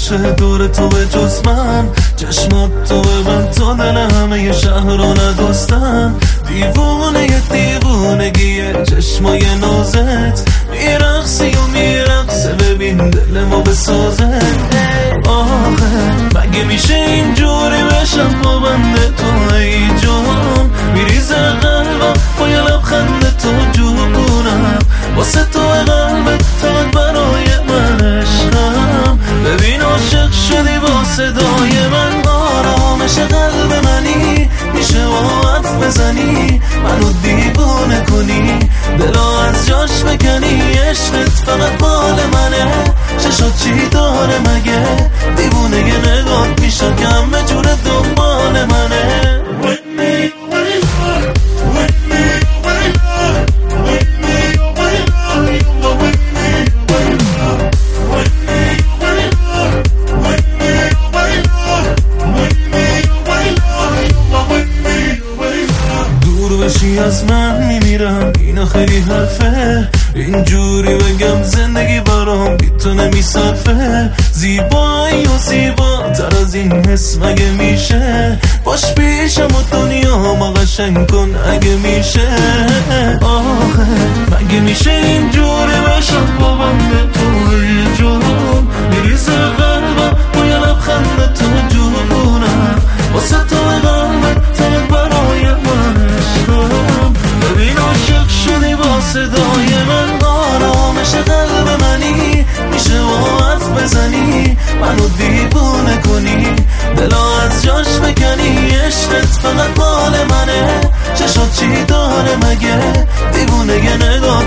باشه دور تو به جز من، چشمات تو ببند تا دل همه ی شهر رو ندوستن. دیوونه ی دیوونگیه چشمای نازت، میرقصی و میرقصه ببین دل ما بسازه. آخه مگه میشه اینجوری بشم پابند تو ای جان، میریزه قلبم با یه لبخند تو جونم، واسه تو قلبت فقط برای من عشقم. ببین عاشق شدی با صدای من، آرامش قلب منی، میشه با حرف بزنی منو دیوونه کنی، دلا از جاش بکنی. عشقت فقط مال منه، چشات چی داره مگه؟ دیوونه یه نگات میشه که همه جور دنبال منه. بشی از من میمیرم، اینا خیلی حرفه، اینجوری بگم زندگی برام میتونه میصرفه. زیبایی و زیباتر از این حس مگه میشه؟ باش پیشم و دنیا ما قشنگ کن اگه میشه. آخه مگه میشه اینجوری بشم پابند تو ای جان، میریزه قلبم با یه لبخند تو جونم، واسه تو قلبت فقط برای من عشقم. ببین عاشق شدی با صدای من، آرامش قلب منی، میشه با حرف بزنی منو دیوونه کنی، دلا از جاش بکنی. عشقت فقط مال منه، چشات چی داره مگه؟ دیوونه یه نگاه